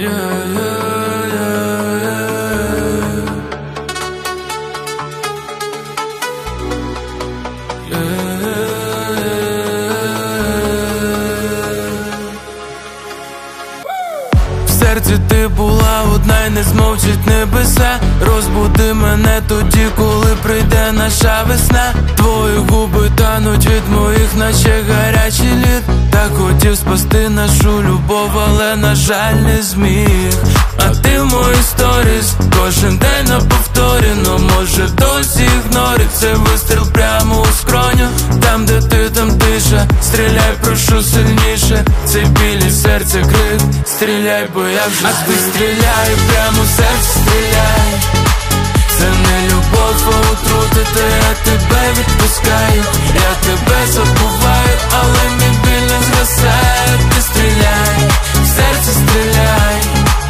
В серці ти була одна й не змовчить небеса. Розбуди мене тоді, коли прийде наша весна. Твої губи тануть від моїх, наче гарячий лід. Так хотів спасти нашу любов, але на жаль не зміг. А ти в моїй сторіс кожен день на повторі. Но може досі ігнорить цей вистріл прямо у скроню. Там де ти, там тиша. Стріляй, прошу сильніше. Цей біль і серце крик. Стріляй, бо я вже а ти стріляй, прямо в серце стріляй. Це не любов, а отрута, я тебе відпускаю. Я тебе забуваю, але мій біль не згасає. Ти стріляй, в серце стріляй.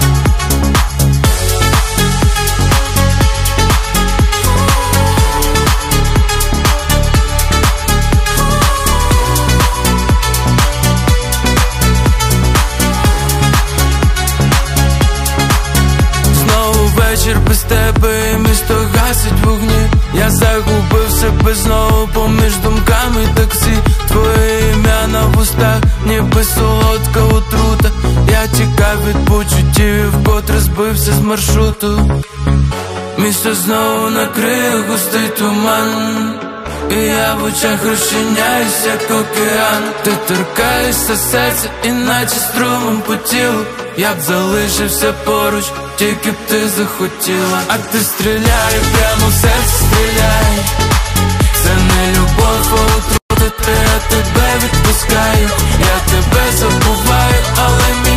Вечір без тебе і місто гасить вогні. Я загубив себе знову поміж думками таксі. Твоє ім'я на вустах, ніби солодка отрута. Я тікав від почуттів і вкотре збився з маршруту. Місто знову накриє густий туман, і я в очах розчиняюсь, як океан. Ти торкаєшся серця, іначе струмом по тілу. Я б залишився поруч, тільки б ти захотіла. А ти стріляй, прямо в серце стріляй. Це не любов, а отрута, я тебе відпускаю. Я тебе забуваю, але